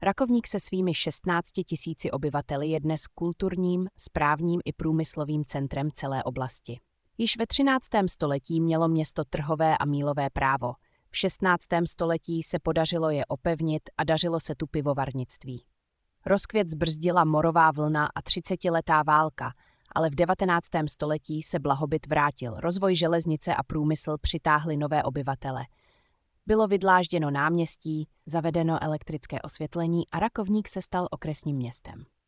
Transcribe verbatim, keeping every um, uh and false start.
Rakovník se svými šestnácti tisíci obyvateli je dnes kulturním, správním i průmyslovým centrem celé oblasti. Již ve třináctém století mělo město trhové a mílové právo. V šestnáctém století se podařilo je opevnit a dařilo se tu pivovarnictví. Rozkvět zbrzdila morová vlna a třicetiletá válka, ale v devatenáctém století se blahobyt vrátil. Rozvoj železnice a průmysl přitáhly nové obyvatele. Bylo vydlážděno náměstí, zavedeno elektrické osvětlení a Rakovník se stal okresním městem.